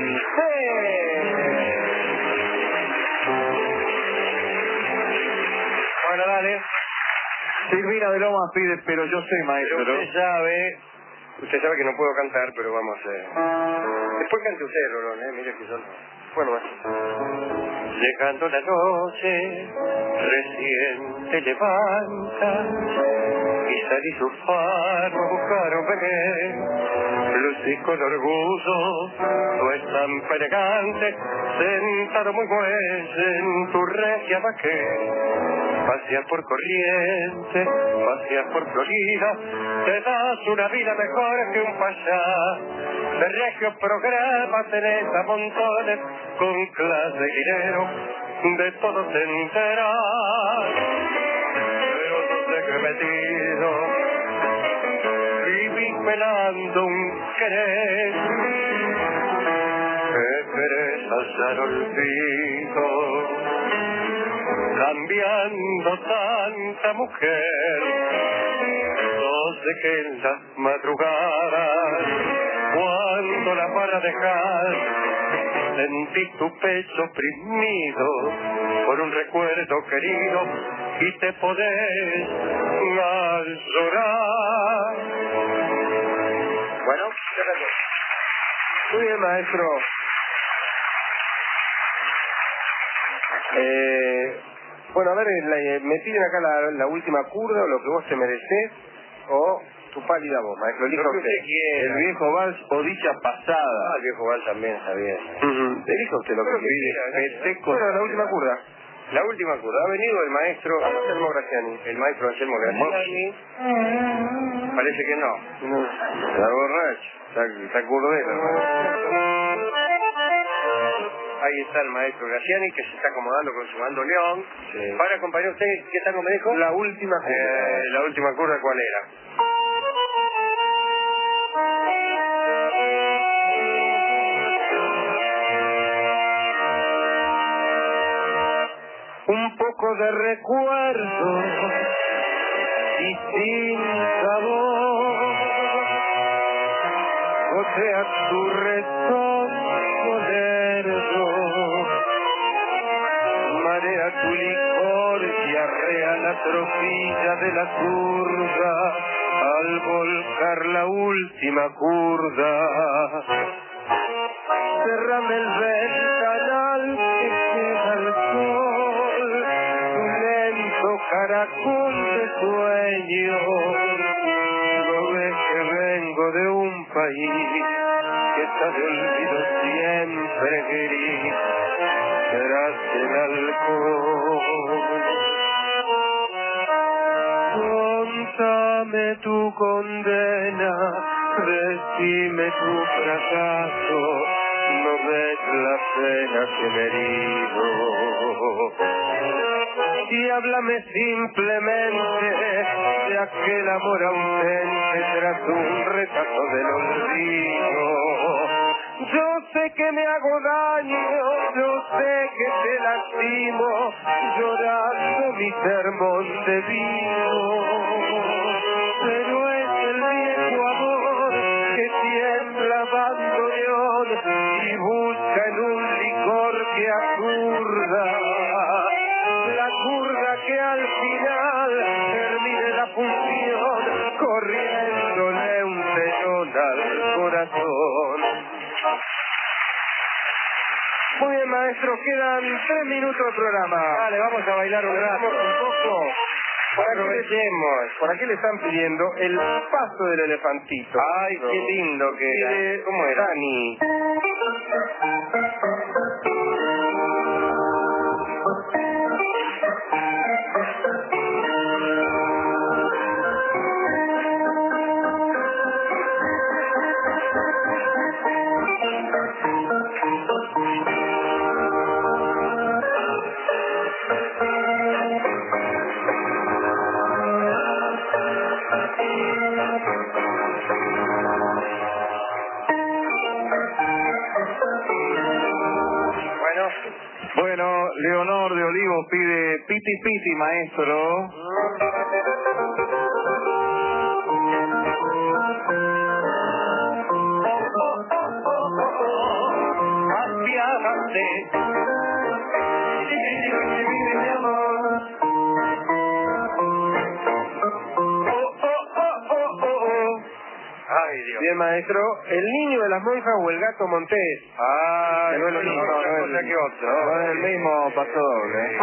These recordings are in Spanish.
Bueno, dale. Silvina de Lomas pide, pero yo sé, maestro. Usted sabe que no puedo cantar, pero vamos a... Después cante usted, Rolón, mire que yo no... Bueno, llegando la noche, recién te levantas y salís su faro a buscar un bebé. Lucís con orgullo tu estampa elegante, sentado muy muelle en tu regia vaquera. Paseas por Corrientes, paseas por Florida, te das una vida mejor que un payá. De regio programa tenés a montones, con clase y dinero, de todo te enteras. Pero no sé qué metido, vivís pelando un querer, que querés hallar olvido, cambiando tanta mujer. No sé que en las madrugadas, cuando la para dejar, sentís tu pecho oprimido por un recuerdo querido y te podés a llorar. Bueno, gracias. Muy bien, maestro. Bueno, a ver, me piden acá la última curda, o lo que vos te merecés, o tu pálida voz, maestro. Elija usted. El viejo vals o dicha pasada. El viejo vals también está bien. Elija usted lo que pide. Bueno, la última curda. La última curda. Ha venido el maestro Anselmo Graciani. El maestro Anselmo Graciani. Parece que no. Está borracho. Está curdero, hermano. Ahí está el maestro Graciani, que se está acomodando con su bandoneón. Sí. Para acompañar usted, ¿qué tango me dijo? La última curda. La última curda, ¿cuál era? Un poco de recuerdo y sin sabor, gotea tu retorno lerdo, marea tu licor y arrea la tropilla de la curva al volcar la última curda. Cerrame el ventanal que queda al sol, tu lento caracol de sueño. No ves que vengo de un país que está de olvido siempre gris tras el alcohol. Contame tu condena, decime tu fracaso, no ves la pena que me herido. Y háblame simplemente de aquel amor ausente tras un retazo del olvido. Yo sé que me hago daño, yo sé que te lastimo, llorando mi sermón de vino. Pero es el viejo amor que tiembla bandoneón y busca en un licor que aturda. La curda que al final termine la función corriéndole un telón al corazón. Muy bien, maestro, quedan 3 minutos de programa. Dale, vamos a bailar un rato. Un poco. Por aquí le están pidiendo el paso del elefantito. Ay, qué lindo que era. ¿Cómo era? Dani. Bueno, Leonor de Olivos pide Piti Piti, maestro. Bien, maestro. ¿El niño de las monjas o el gato montés? Ah, Que no es lo mismo, no, otra no, cosa que otro. no es el mismo paso doble.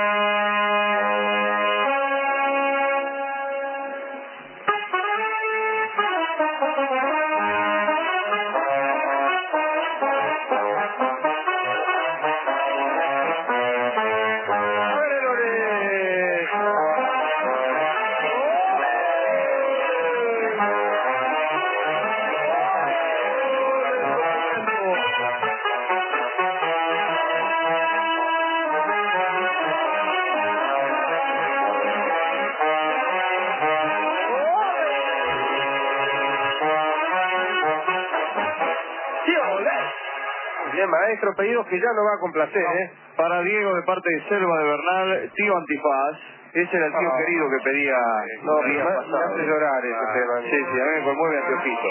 Bien, maestro, pedidos que ya no va a complacer, ¿eh? Para Diego, de parte de Selva de Bernal, tío Antifaz. Ese era el tío querido que pedía No, el día me pasado. hace llorar ese tema. Sí, sí, a mí me conmueve a Teofito.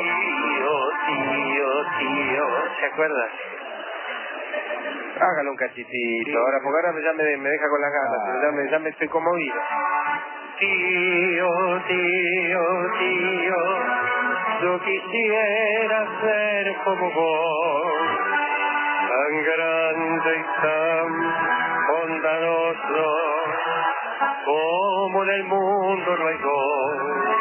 Tío, ¿se acuerda? Hágalo un cachitito, ahora, porque ahora ya me deja con las ganas, pero ya me estoy conmovido. Tío, yo quisiera ser como vos, tan grande y tan bondadoso, como en el mundo no hay dos.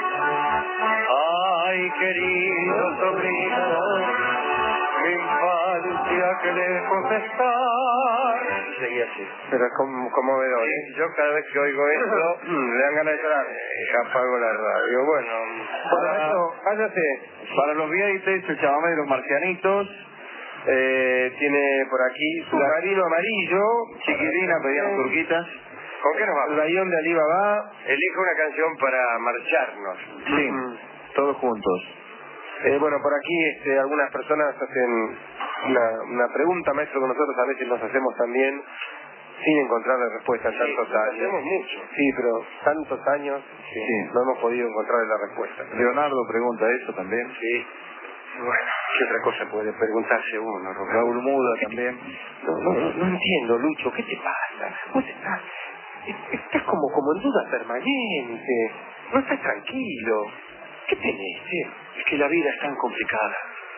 Ay, querido sobrino, mi infancia que lejos está. Seguí así. Pero es conmovedor, ¿eh? Yo cada vez que oigo esto, le dan ganas de llorar. Apago la radio. Bueno, váyase. Para los VIPs, el chamamé de los marcianitos. Tiene por aquí su marino amarillo. Chiquilina, pedían turquitas. ¿Con qué nos vamos? Rayón de Alibaba. Elige una canción para marcharnos. Sí, todos juntos. Bueno, por aquí algunas personas hacen una pregunta, maestro, que nosotros a veces nos hacemos también sin encontrar la respuesta en tantos años. Hacemos mucho. Sí, pero tantos años no hemos podido encontrar la respuesta. Leonardo pregunta eso también. Sí. Bueno, ¿qué otra cosa puede preguntarse uno, Roberto? Raúl Muda también. No entiendo, Lucho, ¿qué te pasa? Vos estás como en duda permanente. No estás tranquilo. ¿Qué tenés? Es que la vida es tan complicada.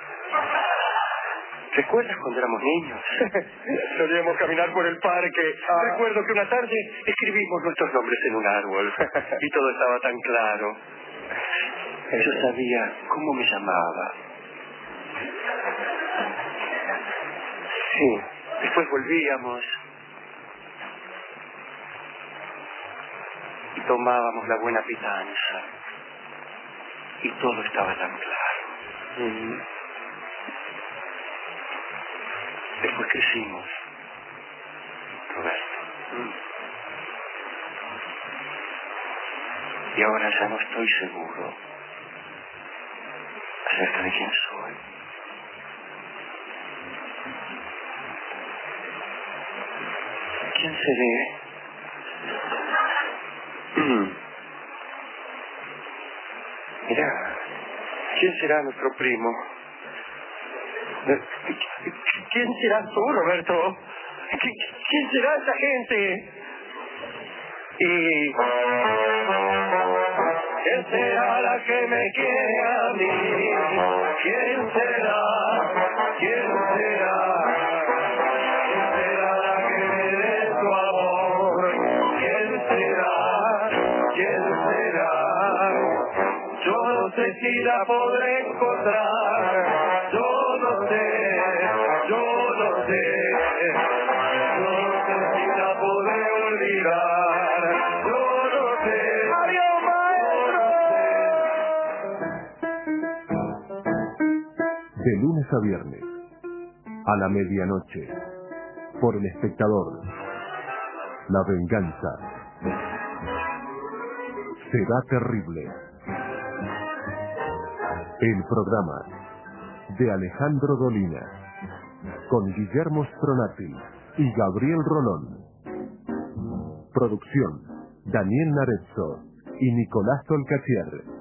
¿Recuerdas cuando éramos niños? Solíamos caminar por el parque. Recuerdo que una tarde escribimos nuestros nombres en un árbol y todo estaba tan claro. Yo sabía cómo me llamaba. Sí, después volvíamos y tomábamos la buena pitanza y todo estaba tan claro. Después crecimos, Roberto. Y ahora ya no estoy seguro acerca de quién soy. ¿Quién seré? Mira, ¿quién será nuestro primo? ¿Quién serás tú, Roberto? ¿Quién será esa gente? Y... ¿quién será la que me quiere a mí? ¿Quién será? ¿Quién será? ¿Quién será la que me dé su amor? ¿Quién será? ¿Quién será? Yo no sé si la podré encontrar. Yo no sé. Yo no sé si la podré olvidar. Yo no sé. ¡Adiós, maestro! De lunes a viernes, a la medianoche, por El Espectador. La venganza será terrible. El programa de Alejandro Dolina, con Guillermo Stronati y Gabriel Rolón. Producción, Daniel Narezzo y Nicolás Tolcatier.